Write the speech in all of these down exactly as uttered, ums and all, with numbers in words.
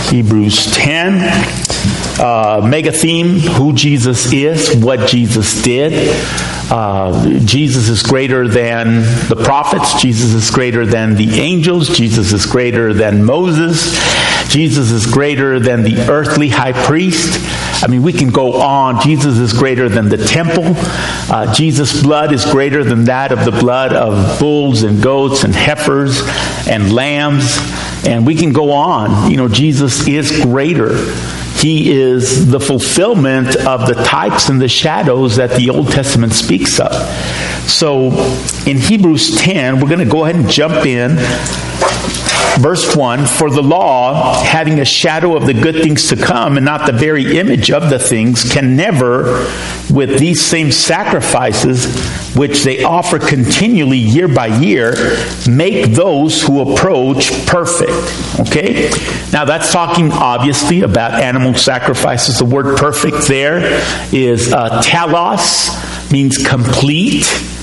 Hebrews ten. Uh, mega theme, who Jesus is, what Jesus did. Uh, Jesus is greater than the prophets. Jesus is greater than the angels. Jesus is greater than Moses. Jesus is greater than the earthly high priest. I mean, we can go on. Jesus is greater than the temple. Uh, Jesus' blood is greater than that of the blood of bulls and goats and heifers and lambs. And we can go on. You know, Jesus is greater. He is the fulfillment of the types and the shadows that the Old Testament speaks of. So in Hebrews ten, we're going to go ahead and jump in. Verse one, for the law, having a shadow of the good things to come and not the very image of the things, can never, with these same sacrifices, which they offer continually year by year, make those who approach perfect. Okay? Now that's talking obviously about animal sacrifices. The word perfect there is uh, telos, means complete,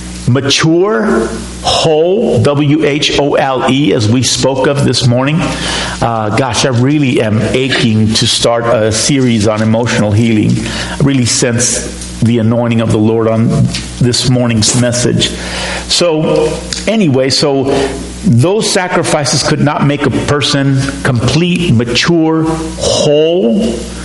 mature, whole, W H O L E, as we spoke of this morning. Uh, gosh, I really am aching to start a series on emotional healing. I really sense the anointing of the Lord on this morning's message. So, anyway, so those sacrifices could not make a person complete, mature, whole.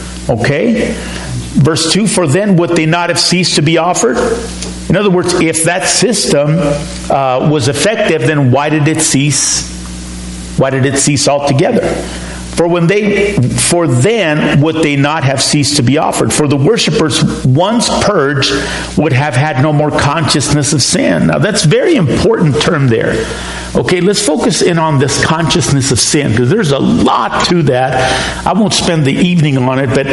Okay? Verse two, for then would they not have ceased to be offered? In other words, if that system uh, was effective, then why did it cease? Why did it cease altogether? For when they, for then would they not have ceased to be offered? For the worshipers, once purged, would have had no more consciousness of sin. Now that's a very important term there. Okay, let's focus in on this consciousness of sin, because there's a lot to that. I won't spend the evening on it, but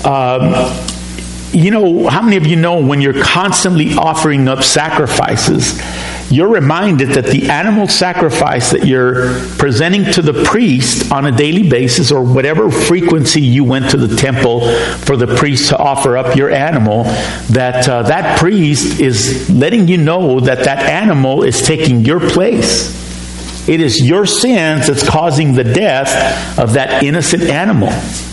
um, you know, how many of you know when you're constantly offering up sacrifices, you're reminded that the animal sacrifice that you're presenting to the priest on a daily basis, or whatever frequency you went to the temple for the priest to offer up your animal, that uh, that priest is letting you know that that animal is taking your place. It is your sins that's causing the death of that innocent animal.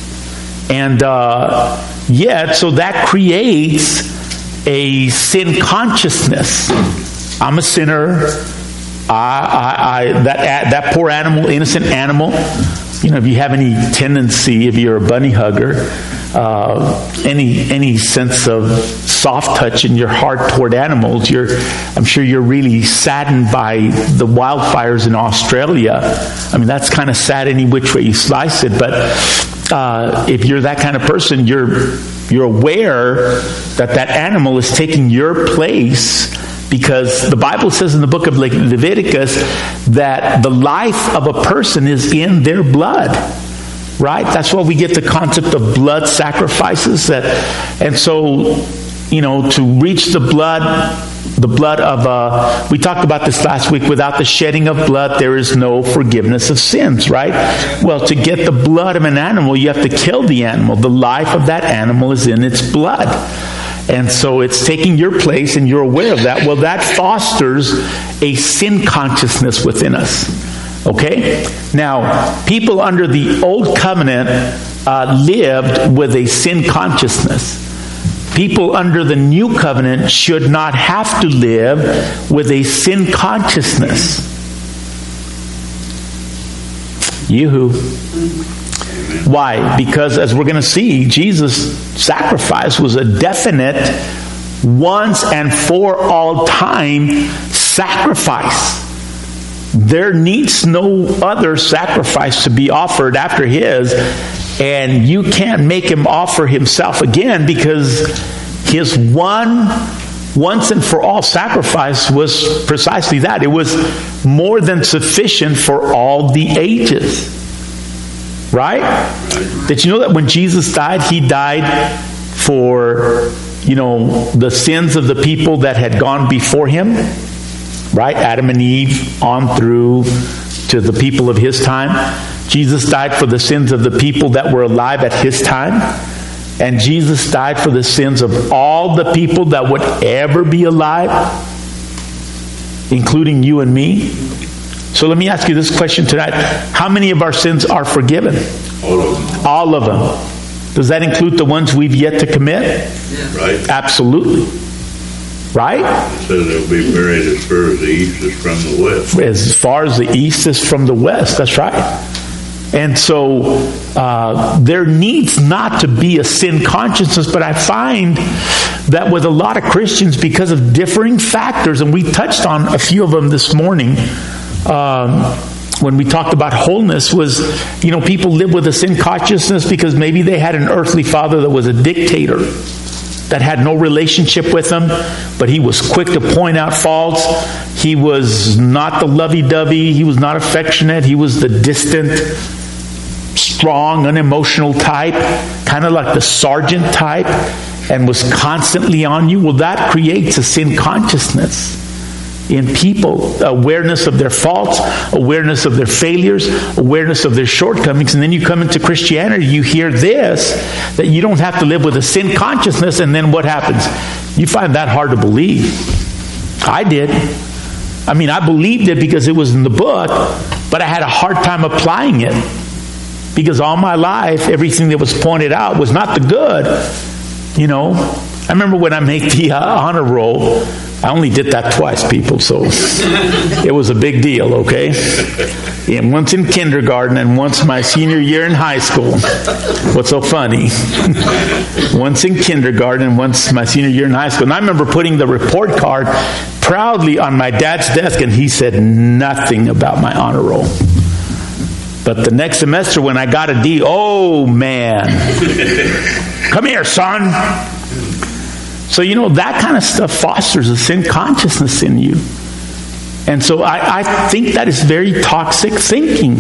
And uh, yet, so that creates a sin consciousness. I'm a sinner. I, I, I that that poor animal, innocent animal. You know, if you have any tendency, if you're a bunny hugger, uh, any any sense of soft touch in your heart toward animals, you're, I'm sure you're really saddened by the wildfires in Australia. I mean, that's kind of sad any which way you slice it, but uh, if you're that kind of person, you're you're aware that that animal is taking your place. Because the Bible says in the book of Leviticus that the life of a person is in their blood. Right? That's why we get the concept of blood sacrifices. That, and so, you know, to reach the blood, the blood of, uh, we talked about this last week, without the shedding of blood, there is no forgiveness of sins, right? Well, to get the blood of an animal, you have to kill the animal. The life of that animal is in its blood. And so it's taking your place, and you're aware of that. Well, that fosters a sin consciousness within us. Okay? Now, people under the old covenant uh, lived with a sin consciousness. People under the new covenant should not have to live with a sin consciousness. Yoo-hoo. Why? Because as we're going to see, Jesus' sacrifice was a definite, once and for all time sacrifice. There needs no other sacrifice to be offered after his, and you can't make him offer himself again, because his one once and for all sacrifice was precisely that. It was more than sufficient for all the ages. Right? Did you know that when Jesus died, he died for, you know, the sins of the people that had gone before him? Right? Adam and Eve on through to the people of his time. Jesus died for the sins of the people that were alive at his time. And Jesus died for the sins of all the people that would ever be alive, including you and me. So let me ask you this question tonight. How many of our sins are forgiven? All of them. All of them. Does that include the ones we've yet to commit? Yeah. Right. Absolutely. Right? It says they'll be buried as far as the east is from the west. As far as the east is from the west. That's right. And so uh, there needs not to be a sin consciousness, but I find that with a lot of Christians, because of differing factors, and we touched on a few of them this morning, um, when we talked about wholeness, was, you know, people live with a sin consciousness because maybe they had an earthly father that was a dictator, that had no relationship with them, but he was quick to point out faults. He was not the lovey-dovey. He was not affectionate. He was the distant, strong, unemotional type, kind of like the sergeant type, and was constantly on you. Well, that creates a sin consciousness in people. Awareness of their faults, awareness of their failures, awareness of their shortcomings. And then you come into Christianity, you hear this, that you don't have to live with a sin consciousness, and then what happens? You find that hard to believe. I did. I mean, I believed it because it was in the book, but I had a hard time applying it. Because all my life, everything that was pointed out was not the good. You know, I remember when I made the uh, honor roll, I only did that twice, people, so it was a big deal, okay? And once in kindergarten and once my senior year in high school. What's so funny? Once in kindergarten and once my senior year in high school. And I remember putting the report card proudly on my dad's desk, and he said nothing about my honor roll. But the next semester when I got a D, oh man, come here, son. So, you know, that kind of stuff fosters a sin consciousness in you. And so I, I think that is very toxic thinking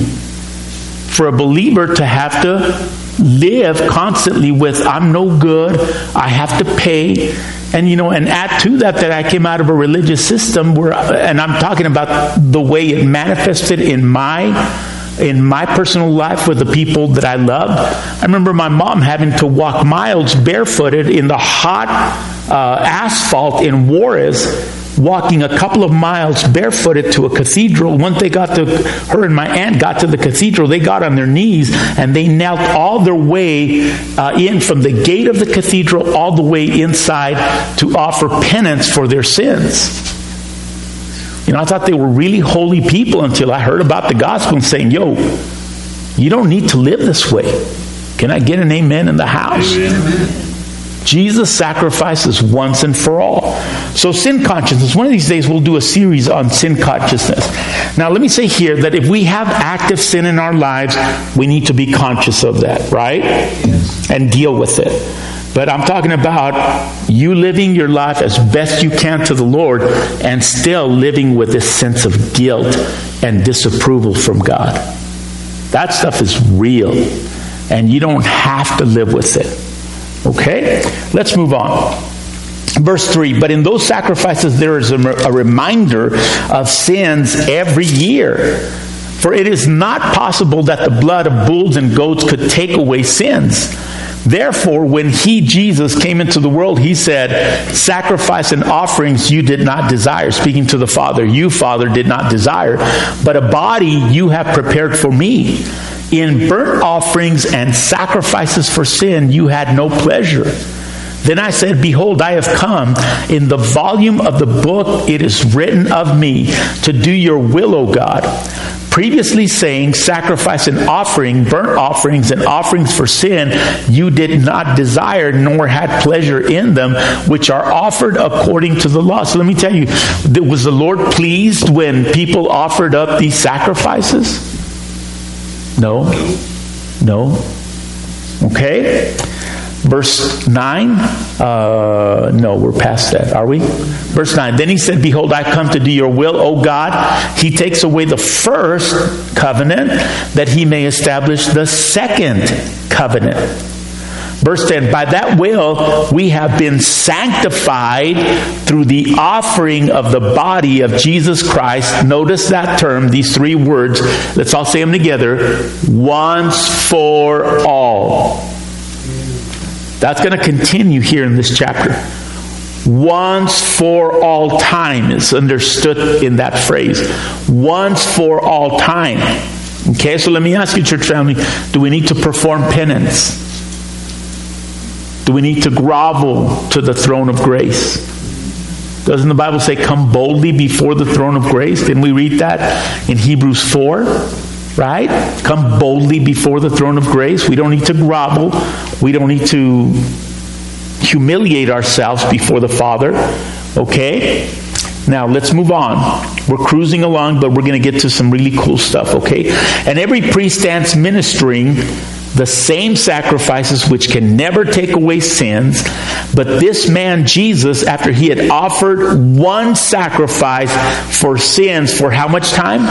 for a believer to have to live constantly with, I'm no good, I have to pay. And, you know, and add to that that I came out of a religious system where, and I'm talking about the way it manifested in my in my personal life with the people that I loved. I remember my mom having to walk miles barefooted in the hot uh, asphalt in Juarez, walking a couple of miles barefooted to a cathedral. Once they got to, her and my aunt got to the cathedral, they got on their knees and they knelt all their way uh, in from the gate of the cathedral all the way inside to offer penance for their sins. You know, I thought they were really holy people until I heard about the gospel and saying, yo, you don't need to live this way. Can I get an amen in the house? Amen. Jesus sacrifices once and for all. So sin consciousness, one of these days we'll do a series on sin consciousness. Now let me say here that if we have active sin in our lives, we need to be conscious of that, right? And deal with it. But I'm talking about you living your life as best you can to the Lord and still living with this sense of guilt and disapproval from God. That stuff is real. And you don't have to live with it. Okay? Let's move on. Verse three, but in those sacrifices there is a, a reminder of sins every year. For it is not possible that the blood of bulls and goats could take away sins. Therefore, when he, Jesus, came into the world, he said, sacrifice and offerings you did not desire. Speaking to the Father, you, Father, did not desire, but a body you have prepared for me. In burnt offerings and sacrifices for sin you had no pleasure. Then I said, behold, I have come. In the volume of the book it is written of me to do your will, O God. Previously saying, sacrifice and offering, burnt offerings and offerings for sin, you did not desire, nor had pleasure in them, which are offered according to the law. So let me tell you, was the Lord pleased when people offered up these sacrifices? No. No. Okay. Verse nine, uh, no, we're past that, are we? Verse nine, then he said, behold, I come to do your will, O God. He takes away the first covenant that he may establish the second covenant. Verse ten, by that will we have been sanctified through the offering of the body of Jesus Christ. Notice that term, these three words. Let's all say them together. Once for all. That's going to continue here in this chapter. Once for all time is understood in that phrase. Once for all time. Okay, so let me ask you, church family, do we need to perform penance? Do we need to grovel to the throne of grace? Doesn't the Bible say, come boldly before the throne of grace? Didn't we read that in Hebrews four? Right? Come boldly before the throne of grace. We don't need to grovel. We don't need to humiliate ourselves before the Father. Okay? Now, let's move on. We're cruising along, but we're going to get to some really cool stuff, okay? And every priest stands ministering the same sacrifices which can never take away sins. But this man, Jesus, after he had offered one sacrifice for sins, for how much time?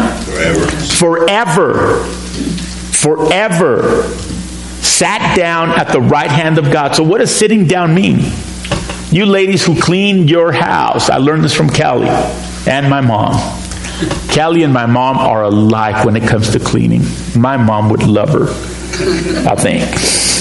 Forever. Forever. Forever. Sat down at the right hand of God. So what does sitting down mean? You ladies who clean your house. I learned this from Callie and my mom. Callie and my mom are alike when it comes to cleaning. My mom would love her, I think.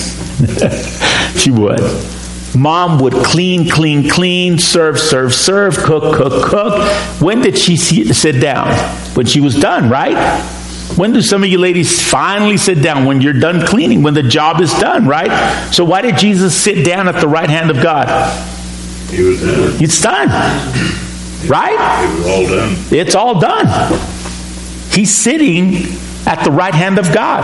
She would. Mom would clean, clean, clean, serve, serve, serve, cook, cook, cook. When did she sit down? When she was done, right? When do some of you ladies finally sit down? When you're done cleaning, when the job is done, right? So why did Jesus sit down at the right hand of God? He was done. It's done. Right? It was all done. It's all done. He's sitting at the right hand of God.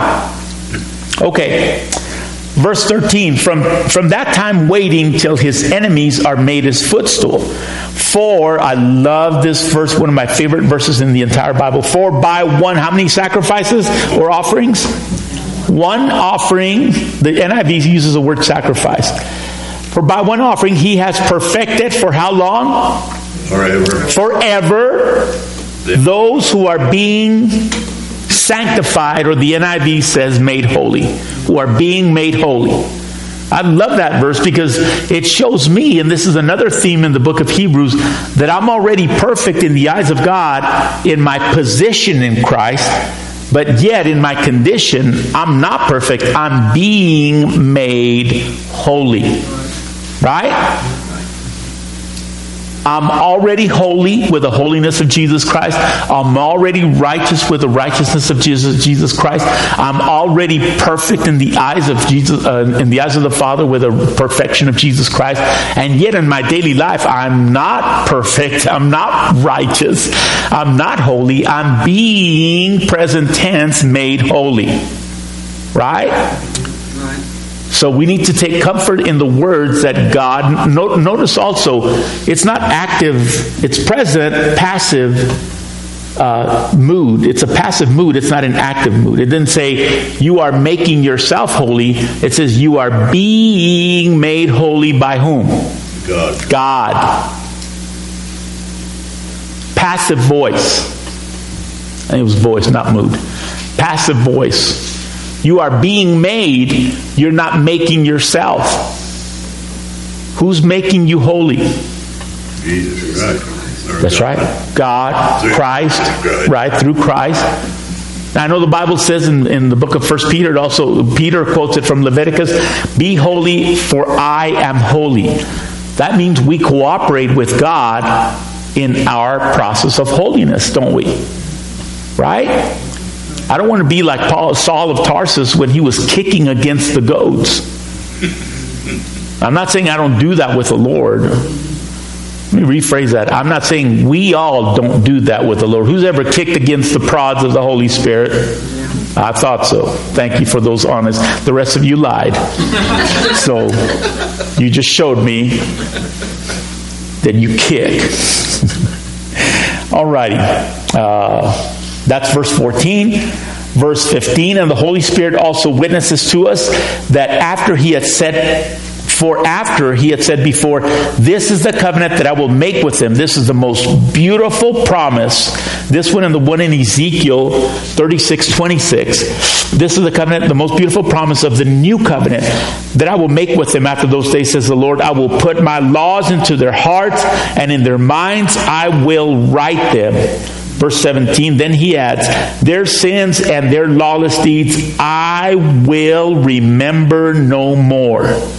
Okay. Verse thirteen, from, from that time waiting till his enemies are made his footstool. For, I love this verse, one of my favorite verses in the entire Bible. For by one, how many sacrifices or offerings? One offering, the N I V uses the word sacrifice. For by one offering he has perfected for how long? Forever. Forever. Those who are being sanctified, or the N I V says made holy, who are being made holy. I love that verse because it shows me, and this is another theme in the book of Hebrews, that I'm already perfect in the eyes of God in my position in Christ, but yet in my condition, I'm not perfect. I'm being made holy. Right? I'm already holy with the holiness of Jesus Christ. I'm already righteous with the righteousness of Jesus, Jesus Christ. I'm already perfect in the eyes of Jesus, uh, in the eyes of the Father with the perfection of Jesus Christ. And yet in my daily life, I'm not perfect. I'm not righteous. I'm not holy. I'm being, present tense, made holy. Right? So we need to take comfort in the words that God, no, notice also, it's not active, it's present, passive uh, mood. It's a passive mood, it's not an active mood. It didn't say you are making yourself holy. It says you are being made holy by whom? God. God. Passive voice. I think it was voice, not mood. Passive voice. You are being made, you're not making yourself. Who's making you holy? Jesus, right. That's right. God, Christ, right, through Christ. Now, I know the Bible says in, in the book of First Peter, it also, Peter quotes it from Leviticus, be holy for I am holy. That means we cooperate with God in our process of holiness, don't we? Right? I don't want to be like Paul, Saul of Tarsus when he was kicking against the goats. I'm not saying I don't do that with the Lord. Let me rephrase that. I'm not saying we all don't do that with the Lord. Who's ever kicked against the prods of the Holy Spirit? I thought so. Thank you for those honest. The rest of you lied. So you just showed me that you kick. Alrighty. Uh... That's verse fourteen. Verse fifteen, and the Holy Spirit also witnesses to us that after he had said, for after he had said before, this is the covenant that I will make with them. This is the most beautiful promise. This one and the one in Ezekiel thirty-six twenty-six. This is the covenant, the most beautiful promise of the new covenant that I will make with them after those days, says the Lord. I will put my laws into their hearts, and in their minds I will write them. Verse seventeen, then he adds, their sins and their lawless deeds I will remember no more.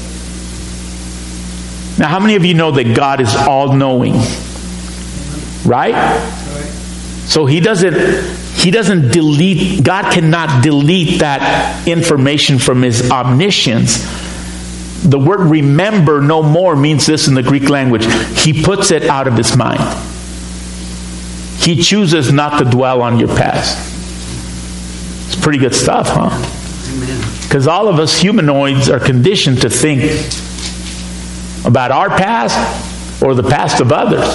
Now, how many of you know that God is all-knowing? Right? So he doesn't, He doesn't delete, God cannot delete that information from his omniscience. The word remember no more means this in the Greek language. He puts it out of his mind. He chooses not to dwell on your past. It's pretty good stuff, huh? Because all of us humanoids are conditioned to think about our past or the past of others.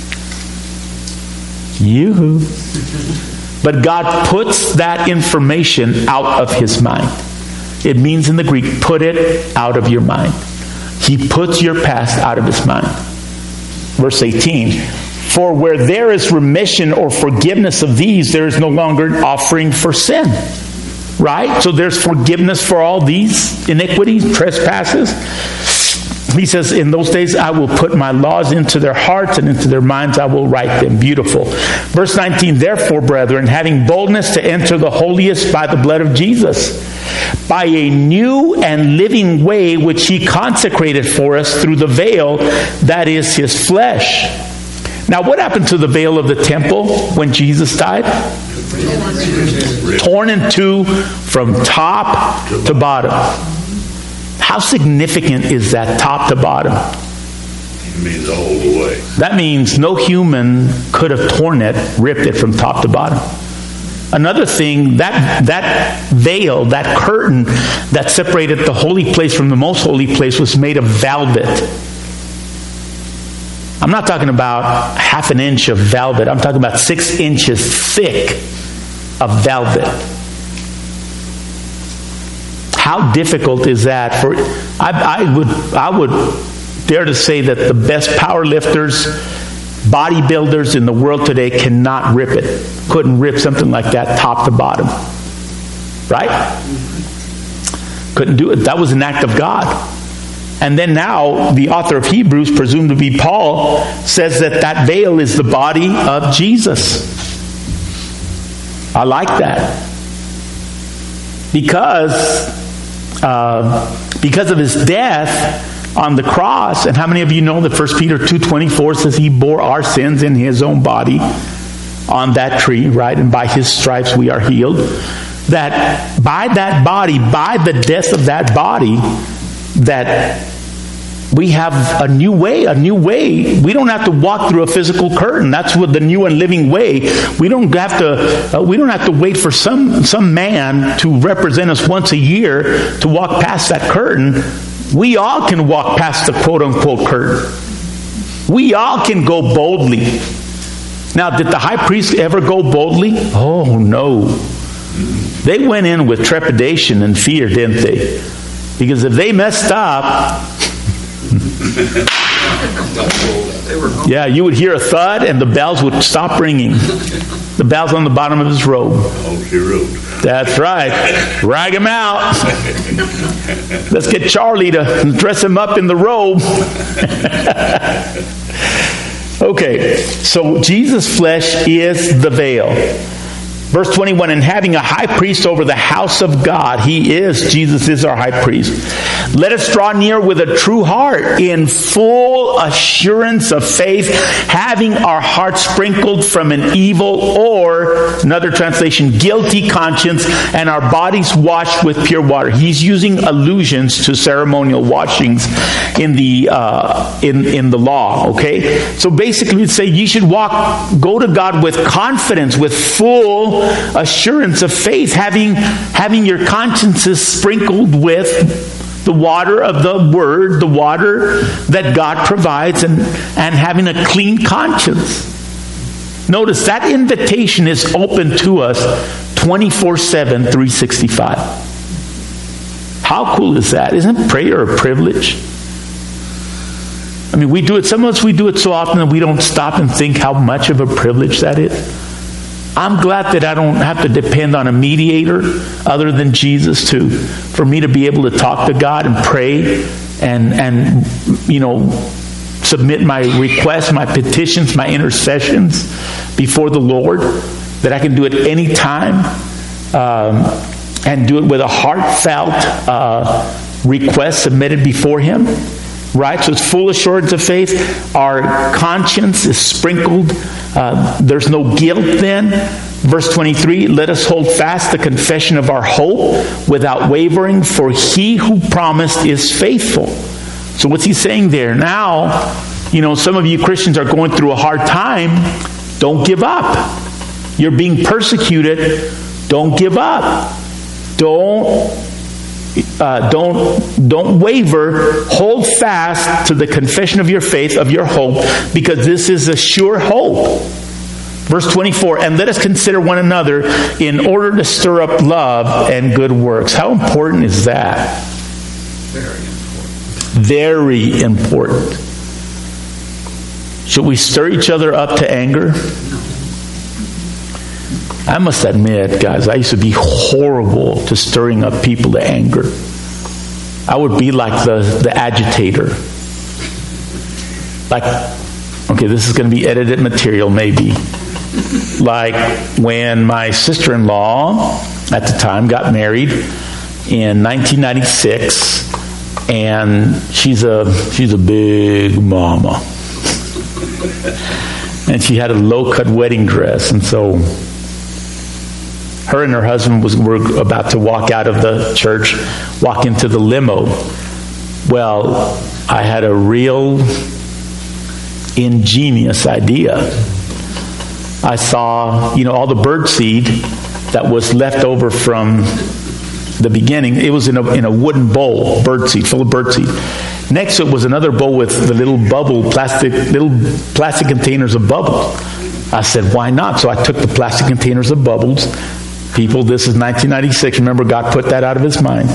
You. But God puts that information out of his mind. It means in the Greek, put it out of your mind. He puts your past out of his mind. Verse eighteen, for where there is remission or forgiveness of these, there is no longer an offering for sin. Right? So there's forgiveness for all these iniquities, trespasses. He says, in those days I will put my laws into their hearts, and into their minds I will write them. Beautiful. Verse nineteen, therefore, brethren, having boldness to enter the holiest by the blood of Jesus, by a new and living way which he consecrated for us through the veil, that is his flesh. Now, what happened to the veil of the temple when Jesus died? Torn in two from top to bottom. How significant is that, top to bottom? It means all the way. That means no human could have torn it, ripped it from top to bottom. Another thing, that that veil, that curtain that separated the holy place from the most holy place was made of velvet. I'm not talking about half an inch of velvet. I'm talking about six inches thick of velvet. How difficult is that? For I, I would I would dare to say that the best power lifters, bodybuilders in the world today cannot rip it. Couldn't rip something like that top to bottom. Right? Couldn't do it. That was an act of God. And then now, the author of Hebrews, presumed to be Paul, says that that veil is the body of Jesus. I like that. Because, uh, because of his death on the cross, and how many of you know that First Peter two twenty-four says he bore our sins in his own body on that tree, right? And by his stripes we are healed. That by that body, by the death of that body, that we have a new way, a new way. We don't have to walk through a physical curtain. That's what the new and living way. We don't have to. Uh, we don't have to wait for some some man to represent us once a year to walk past that curtain. We all can walk past the quote unquote curtain. We all can go boldly. Now, did the high priest ever go boldly? Oh no. They went in with trepidation and fear, didn't they? Because if they messed up, yeah, you would hear a thud and the bells would stop ringing. The bells on the bottom of his robe. That's right. Drag him out. Let's get Charlie to dress him up in the robe. Okay, so Jesus' flesh is the veil. Verse twenty-one, and having a high priest over the house of God, he is, Jesus is our high priest. Let us draw near with a true heart, in full assurance of faith, having our hearts sprinkled from an evil, or, another translation, guilty conscience, and our bodies washed with pure water. He's using allusions to ceremonial washings in the uh, in, in the law, okay? So basically we'd say you should walk, go to God with confidence, with full assurance of faith, having having your consciences sprinkled with the water of the Word, the water that God provides, and, and having a clean conscience. Notice that invitation is open to us twenty-four seven, three sixty-five. How cool is that? Isn't prayer a privilege? I mean, we do it, some of us, we do it so often that we don't stop and think how much of a privilege that is. I'm glad that I don't have to depend on a mediator other than Jesus to, for me to be able to talk to God and pray and, and you know, submit my requests, my petitions, my intercessions before the Lord, that I can do it any time um, and do it with a heartfelt uh, request submitted before Him. Right? So it's full assurance of faith. Our conscience is sprinkled. Uh, there's no guilt then. Verse twenty-three, let us hold fast the confession of our hope without wavering, for he who promised is faithful. So what's he saying there? Now, you know, some of you Christians are going through a hard time. Don't give up. You're being persecuted. Don't give up. Don't uh, don't don't waver. Hold fast to the confession of your faith, of your hope, because this is a sure hope. Verse twenty-four, and let us consider one another in order to stir up love and good works. How important is that? Very important. Very important. Should we stir each other up to anger? I must admit, guys, I used to be horrible to stirring up people to anger. I would be like the, the agitator. Like, okay, this is going to be edited material maybe. Like when my sister-in-law at the time got married in nineteen ninety-six, and she's a she's a big mama, and she had a low-cut wedding dress, and so her and her husband was were about to walk out of the church, walk into the limo. Well, I had a real ingenious idea. I saw, you know, all the bird seed that was left over from the beginning. It was in a in a wooden bowl, bird seed, full of bird seed. Next to it was another bowl with the little bubble, plastic, little plastic containers of bubbles. I said, why not? So I took the plastic containers of bubbles. People, this is nineteen ninety-six. Remember, God put that out of his mind.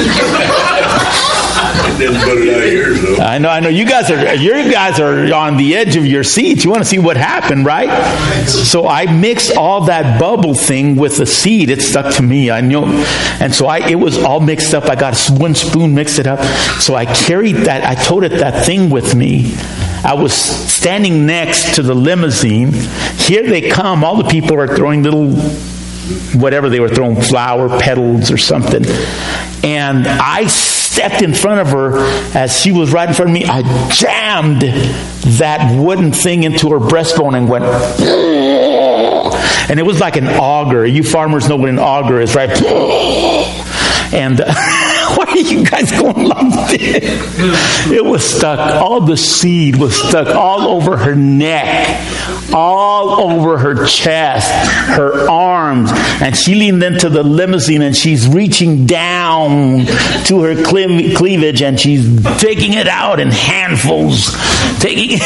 Didn't put it out of yours, though. I know, I know. You guys are, you guys are on the edge of your seats. You want to see what happened, right? So I mixed all that bubble thing with the seed. It stuck to me. I know, and so I, it was all mixed up. I got one spoon, mixed it up. So I carried that. I toted that thing with me. I was standing next to the limousine. Here they come. All the people are throwing little, whatever they were throwing, flower petals or something. And I stepped in front of her as she was right in front of me. I jammed that wooden thing into her breastbone and went, and it was like an auger. You farmers know what an auger is, right? And uh, why are you guys going like this? It was stuck. All the seed was stuck all over her neck, all over her chest, her arms. And she leaned into the limousine and she's reaching down to her cle- cleavage and she's taking it out in handfuls. Taking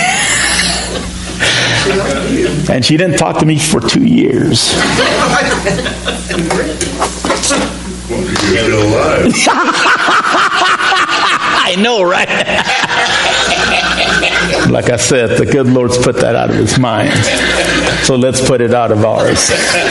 And she didn't talk to me for two years. You're still alive. I know, right? Like I said, the good Lord's put that out of his mind. So let's put it out of ours.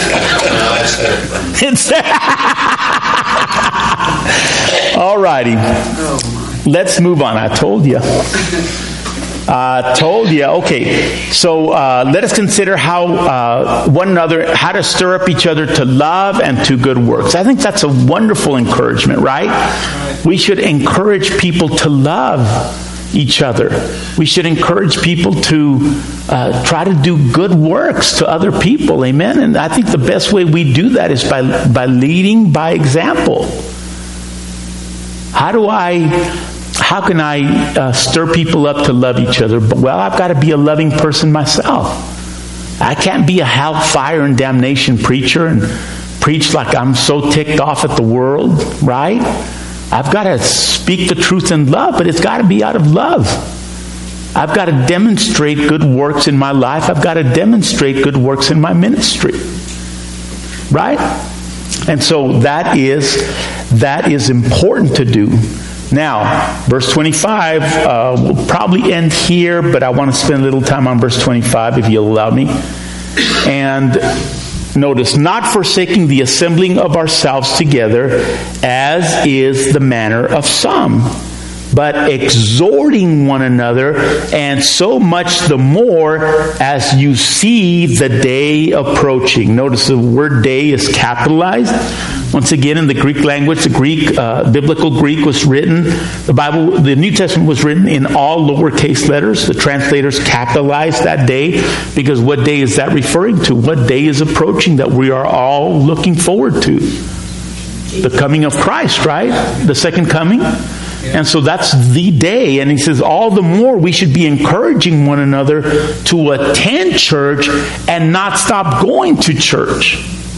All righty. Let's move on. I told you. I uh, told you. Okay, so uh, let us consider how uh, one another, how to stir up each other to love and to good works. I think that's a wonderful encouragement, right? We should encourage people to love each other. We should encourage people to uh, try to do good works to other people. Amen? And I think the best way we do that is by, by leading by example. How do I... How can I uh, stir people up to love each other? Well, I've got to be a loving person myself. I can't be a hellfire and damnation preacher and preach like I'm so ticked off at the world, right? I've got to speak the truth in love, but it's got to be out of love. I've got to demonstrate good works in my life. I've got to demonstrate good works in my ministry, right? And so that is that is important to do. Now, verse twenty-five, uh, we'll probably end here, but I want to spend a little time on verse twenty-five, if you'll allow me. And notice, not forsaking the assembling of ourselves together, as is the manner of some, but exhorting one another, and so much the more as you see the day approaching. Notice the word day is capitalized. Once again, in the Greek language, the Greek, uh, biblical Greek was written, the Bible, the New Testament was written in all lowercase letters. The translators capitalized that day because what day is that referring to? What day is approaching that we are all looking forward to? The coming of Christ, right? The second coming. And so that's the day. And he says, all the more we should be encouraging one another to attend church and not stop going to church.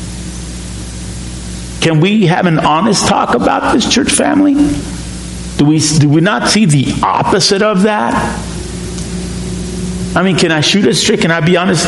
Can we have an honest talk about this, church family? Do we, do we not see the opposite of that? I mean, can I shoot it straight? Can I be honest?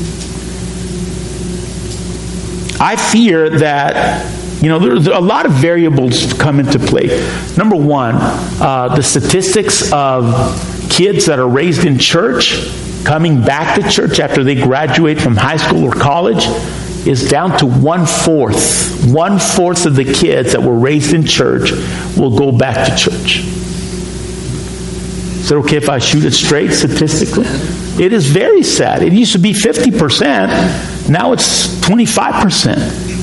I fear that, you know, there's a lot of variables come into play. Number one, uh, the statistics of kids that are raised in church coming back to church after they graduate from high school or college is down to one-fourth. One-fourth of the kids that were raised in church will go back to church. Is it okay if I shoot it straight statistically? It is very sad. It used to be fifty percent. Now it's twenty-five percent.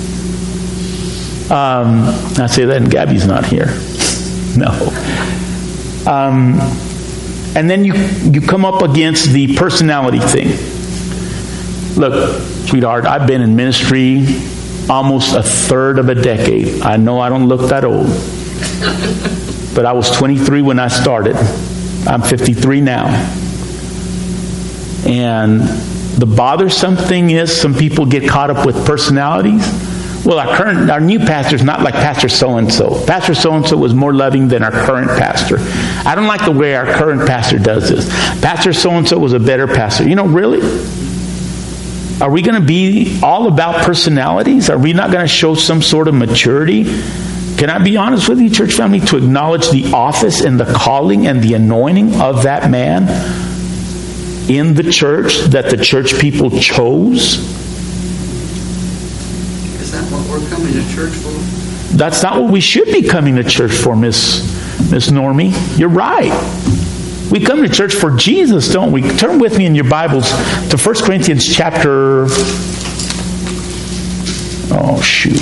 Um, I say that and Gabby's not here. No. Um, and then you, you come up against the personality thing. Look, sweetheart, I've been in ministry almost a third of a decade. I know I don't look that old. But I was twenty-three when I started. I'm fifty-three now. And the bothersome thing is some people get caught up with personalities. Well, our current, our new pastor's not like Pastor so-and-so. Pastor so-and-so was more loving than our current pastor. I don't like the way our current pastor does this. Pastor so-and-so was a better pastor. You know, really? Are we going to be all about personalities? Are we not going to show some sort of maturity? Can I be honest with you, church family, to acknowledge the office and the calling and the anointing of that man in the church that the church people chose? Is that what we're coming to church for? That's not what we should be coming to church for, Miss Miss Normie. You're right. We come to church for Jesus, don't we? Turn with me in your Bibles to First Corinthians chapter... Oh, shoot.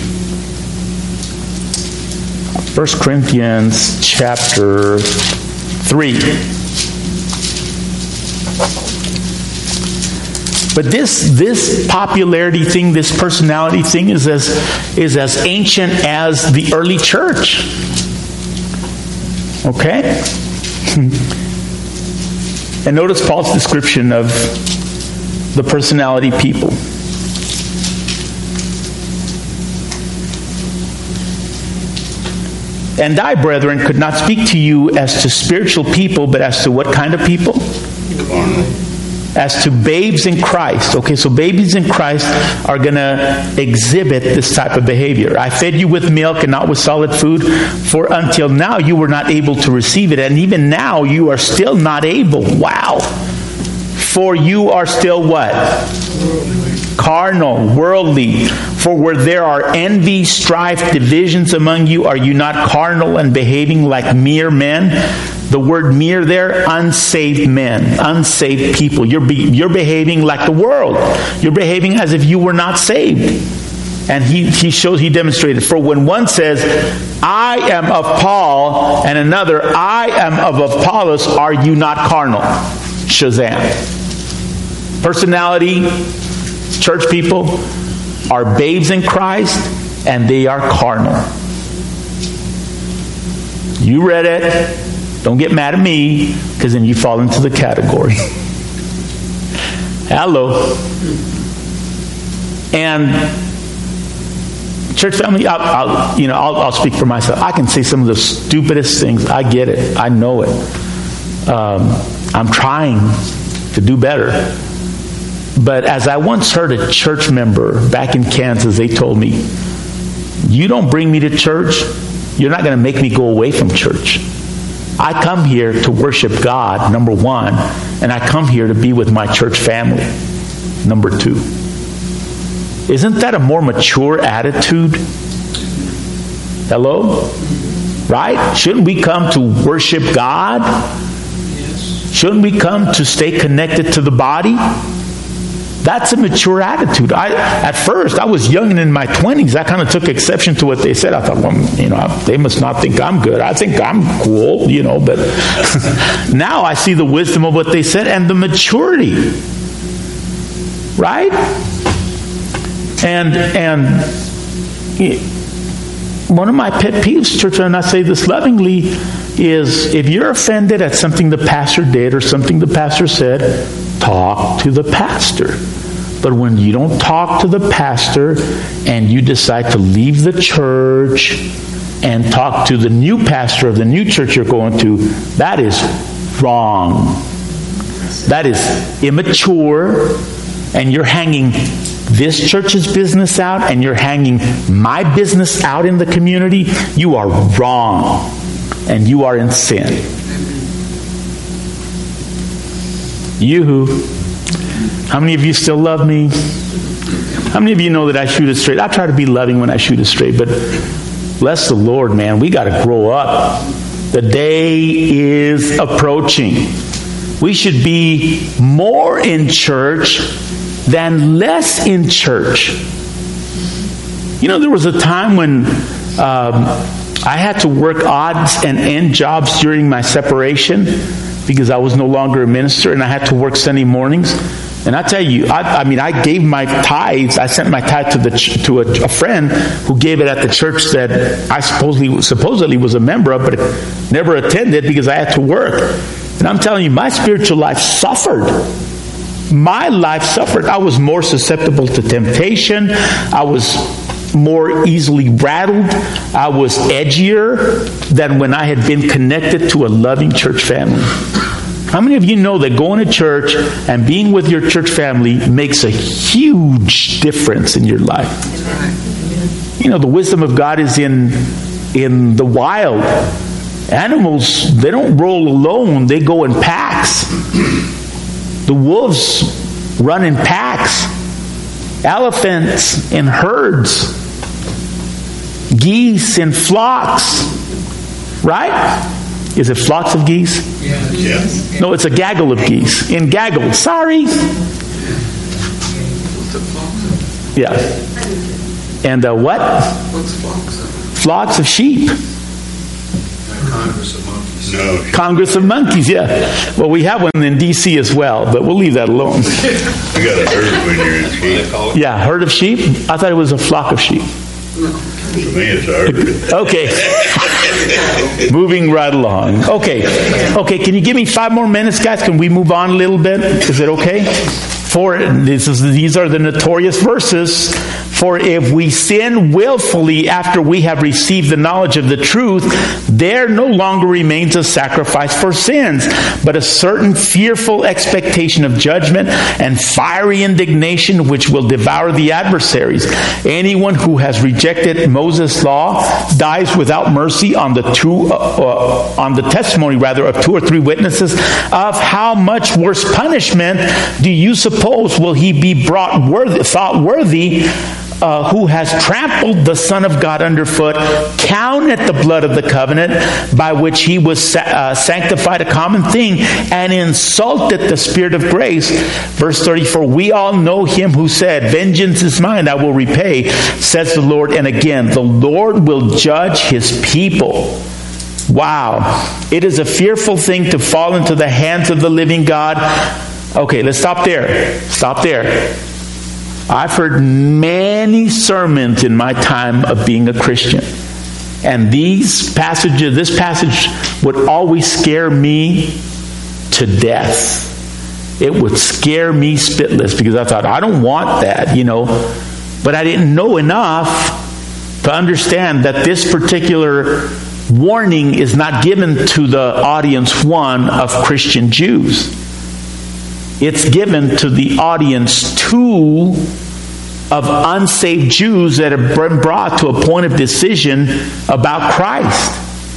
First Corinthians chapter three. But this this popularity thing, this personality thing is as is as ancient as the early church. Okay? And notice Paul's description of the personality people. And I, brethren, could not speak to you as to spiritual people, but as to what kind of people? Carnal. As to babes in Christ. Okay, so babies in Christ are going to exhibit this type of behavior. I fed you with milk and not with solid food, for until now you were not able to receive it, and even now you are still not able. Wow. For you are still what? Carnal, worldly. For where there are envy, strife, divisions among you, are you not carnal and behaving like mere men? The word mere there, unsaved men, unsaved people. You're, be, you're behaving like the world. You're behaving as if you were not saved. And he, he shows, he demonstrated. For when one says, I am of Paul, and another, I am of Apollos, are you not carnal? Shazam. Personality, church people are babes in Christ, and they are carnal. You read it. Don't get mad at me, because then you fall into the category. Hello. And church family, I'll, I'll, you know, I'll, I'll speak for myself. I can say some of the stupidest things. I get it. I know it. Um, I'm trying to do better. But as I once heard a church member back in Kansas, they told me, you don't bring me to church, you're not going to make me go away from church. I come here to worship God, number one, and I come here to be with my church family, number two. Isn't that a more mature attitude? Hello? Right? Shouldn't we come to worship God? Shouldn't we come to stay connected to the body? That's a mature attitude. I, at first, I was young and in my twenties. I kind of took exception to what they said. I thought, well, you know, they must not think I'm good. I think I'm cool, you know. But now I see the wisdom of what they said and the maturity, right? And and one of my pet peeves, church, and I say this lovingly, is if you're offended at something the pastor did or something the pastor said, talk to the pastor. But when you don't talk to the pastor and you decide to leave the church and talk to the new pastor of the new church you're going to, that is wrong. That is immature, and you're hanging this church's business out and you're hanging my business out in the community. You are wrong and you are in sin. You, how many of you still love me? How many of you know that I shoot it straight? I try to be loving when I shoot it straight, but bless the Lord, man. We got to grow up. The day is approaching. We should be more in church than less in church. You know, there was a time when um, I had to work odds and end jobs during my separation because I was no longer a minister, and I had to work Sunday mornings. And I tell you, I, I mean, I gave my tithes. I sent my tithe to the to a, a friend who gave it at the church that I supposedly supposedly was a member of, but never attended because I had to work. And I'm telling you, my spiritual life suffered. My life suffered. I was more susceptible to temptation. I was more easily rattled. I was edgier than when I had been connected to a loving church family. How many of you know that going to church and being with your church family makes a huge difference in your life? You know, the wisdom of God is in in the wild. Animals, they don't roll alone. They go in packs. The wolves run in packs. Elephants in herds. Geese in flocks. Right? Is it flocks of geese? Yeah. Yeah. No, it's a gaggle of geese. In gaggle. Sorry. Yeah. And uh, what? What's flocks of? Flocks of sheep. Congress of monkeys. No. Congress of monkeys, yeah. Well, we have one in D C as well, but we'll leave that alone. You got a herd when you're in sheep. Yeah, herd of sheep? I thought it was a flock of sheep. To me, it's a herd. Okay. Moving right along. Okay. Okay, can you give me five more minutes, guys? Can we move on a little bit? Is it okay? For this is, these are the notorious verses. For if we sin willfully after we have received the knowledge of the truth, there no longer remains a sacrifice for sins, but a certain fearful expectation of judgment and fiery indignation which will devour the adversaries. Anyone who has rejected Moses' law dies without mercy on the two, uh, uh, on the testimony rather of two or three witnesses. Of how much worse punishment do you suppose will he be brought worthy, thought worthy? Uh, who has trampled the Son of God underfoot, counted the blood of the covenant by which he was sa- uh, sanctified a common thing, and insulted the Spirit of grace. Verse thirty-four, we all know him who said, vengeance is mine, I will repay, says the Lord. And again, the Lord will judge his people. Wow. It is a fearful thing to fall into the hands of the living God. Okay, let's stop there. Stop there. I've heard many sermons in my time of being a Christian. And these passages, this passage would always scare me to death. It would scare me spitless because I thought, I don't want that, you know. But I didn't know enough to understand that this particular warning is not given to the audience one of Christian Jews. It's given to the audience two of unsaved Jews that have been brought to a point of decision about Christ.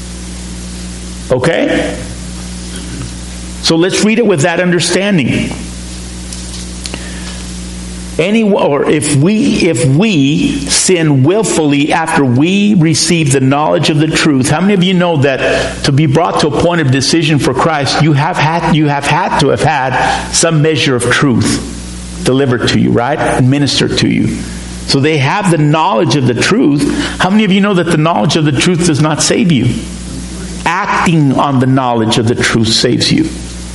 Okay? So let's read it with that understanding. Any, or if we if we sin willfully after we receive the knowledge of the truth, how many of you know that to be brought to a point of decision for Christ, you have had you have had to have had some measure of truth delivered to you, right? And ministered to you. So they have the knowledge of the truth. How many of you know that the knowledge of the truth does not save you? Acting on the knowledge of the truth saves you.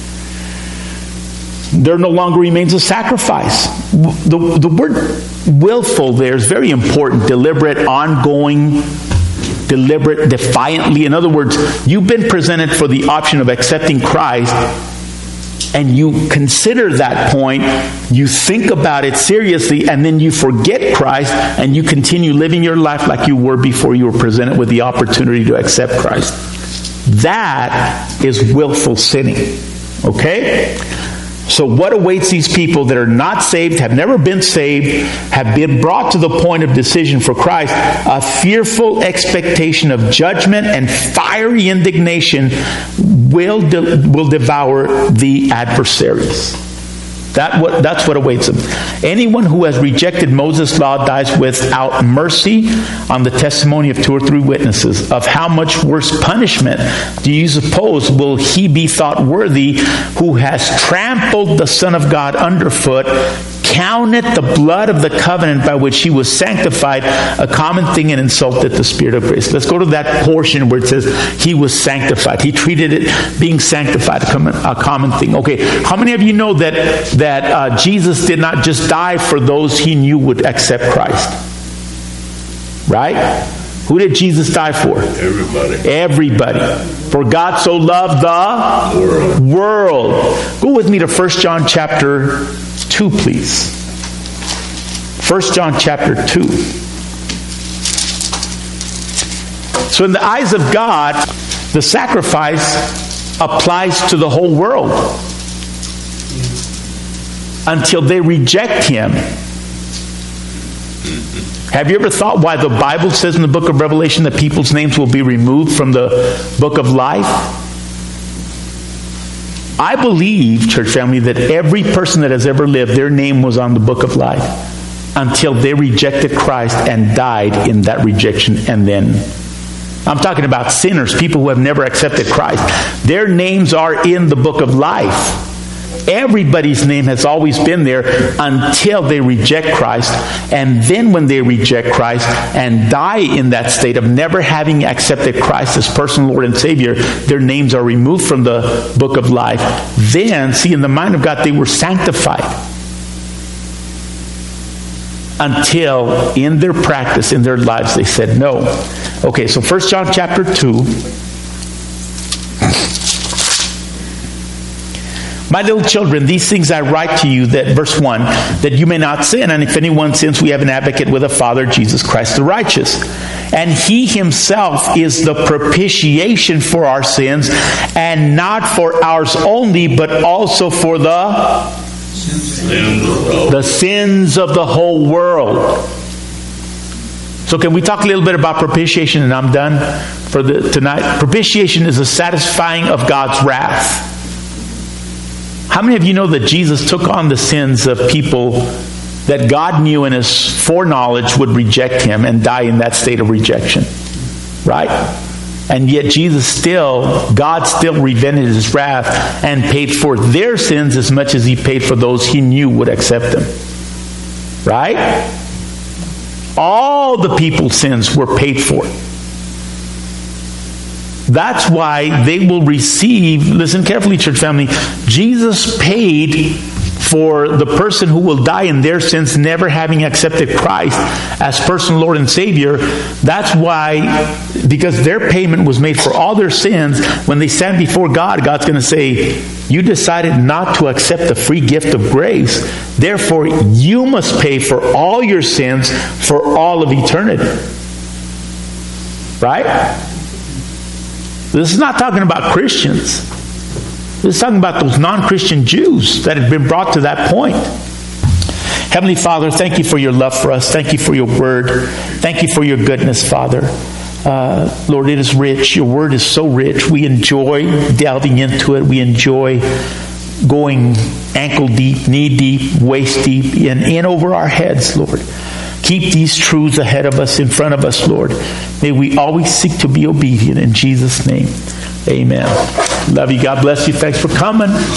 There no longer remains a sacrifice. The, the word willful there is very important. Deliberate, ongoing, deliberate, defiantly. In other words, you've been presented for the option of accepting Christ, and you consider that point, you think about it seriously, and then you forget Christ, and you continue living your life like you were before you were presented with the opportunity to accept Christ. That is willful sinning. Okay? So what awaits these people that are not saved, have never been saved, have been brought to the point of decision for Christ? A fearful expectation of judgment and fiery indignation will de- will devour the adversaries. That what that's what awaits them. Anyone who has rejected Moses' law dies without mercy on the testimony of two or three witnesses. Of how much worse punishment do you suppose will he be thought worthy who has trampled the Son of God underfoot, counted the blood of the covenant by which he was sanctified a common thing, and insulted the Spirit of grace? Let's go to that portion where it says he was sanctified. He treated it, being sanctified, a common, a common thing. Okay, how many of you know that that uh, Jesus did not just die for those he knew would accept Christ? Right? Who did Jesus die for? Everybody. Everybody. For God so loved the World. world. Go with me to First John chapter two, please. First John chapter two. So in the eyes of God, the sacrifice applies to the whole world until they reject him. Have you ever thought why the Bible says in the book of Revelation that people's names will be removed from the book of life? I believe, church family, that every person that has ever lived, their name was on the book of life until they rejected Christ and died in that rejection. And then, I'm talking about sinners, people who have never accepted Christ. Their names are in the book of life. Everybody's name has always been there until they reject Christ. And then when they reject Christ and die in that state of never having accepted Christ as personal Lord and Savior, their names are removed from the book of life. Then, see, in the mind of God, they were sanctified. Until in their practice, in their lives, they said no. Okay, so First John chapter two. My little children, these things I write to you, that verse one, that you may not sin. And if anyone sins, we have an advocate with the Father, Jesus Christ the righteous. And he himself is the propitiation for our sins, and not for ours only, but also for the the sins of the whole world. So can we talk a little bit about propitiation, and I'm done for the tonight. Propitiation is the satisfying of God's wrath. How many of you know that Jesus took on the sins of people that God knew in his foreknowledge would reject him and die in that state of rejection? Right? And yet Jesus still, God still revented his wrath and paid for their sins as much as he paid for those he knew would accept them. Right? All the people's sins were paid for. That's why they will receive, listen carefully, church family, Jesus paid for the person who will die in their sins, never having accepted Christ as personal Lord and Savior. That's why, because their payment was made for all their sins, when they stand before God, God's going to say, you decided not to accept the free gift of grace. Therefore, you must pay for all your sins for all of eternity. Right? This is not talking about Christians. This is talking about those non-Christian Jews that had been brought to that point. Heavenly Father, thank you for your love for us. Thank you for your word. Thank you for your goodness, Father. Uh, Lord, it is rich. Your word is so rich. We enjoy delving into it. We enjoy going ankle deep, knee deep, waist deep, and in over our heads, Lord. Keep these truths ahead of us, in front of us, Lord. May we always seek to be obedient in Jesus' name. Amen. Love you. God bless you. Thanks for coming.